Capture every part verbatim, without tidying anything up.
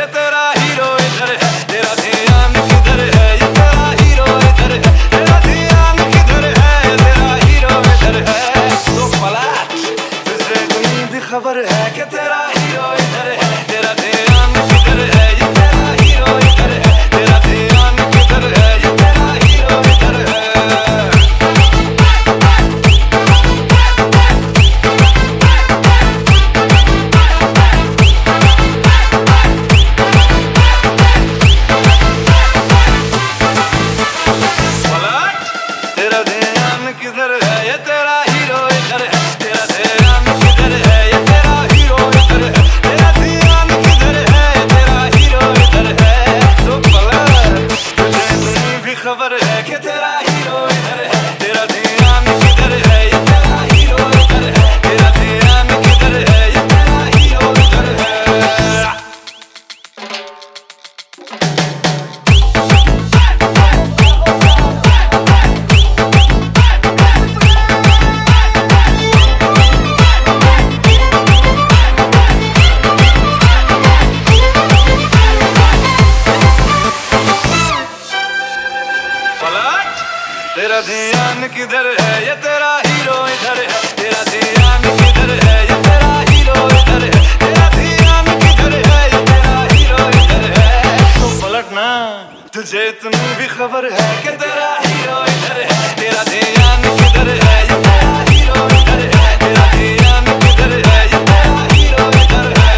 ये तेरा हीरो इधर है, तेरा ध्यान किधर है, ये तेरा हीरो इधर है, तेरा ध्यान किधर है, तेरा हीरो इधर है। तो पलट, तुझे कोई भी खबर है कि तेरा हीरो इधर है, तेरा ध्यान किधर है, ये तेरा हीरो इधर है, तेरा ध्यान किधर है, ये तेरा हीरो इधर है। तेरा ध्यान किधर है, ये तेरा हीरो इधर है, तेरा ध्यान किधर है, ये तेरा हीरो इधर है, तेरा ध्यान किधर है, ये तेरा हीरो इधर है। तो पलट, तुझे इतनी भी खबर है कि तेरा हीरो इधर है, तेरा ध्यान किधर है, ये तेरा हीरो इधर है, तेरा ध्यान किधर है, ये तेरा हीरो इधर है। तेरा ध्यान किधर है, ये तेरा हीरो इधर है, तेरा ध्यान किधर है, ये तेरा हीरो इधर है, तेरा ध्यान किधर है, ये तेरा हीरो इधर है। तो पलट ना, तुझे इतनी भी खबर है कि तेरा हीरो इधर है, तेरा ध्यान किधर है, ये तेरा हीरो इधर है, तेरा ध्यान किधर है, ये तेरा हीरो इधर है।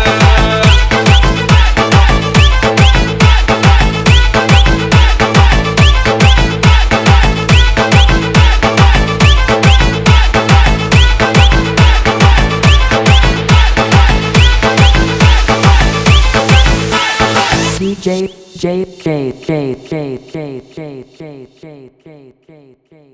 D J J K K K K K K K K K K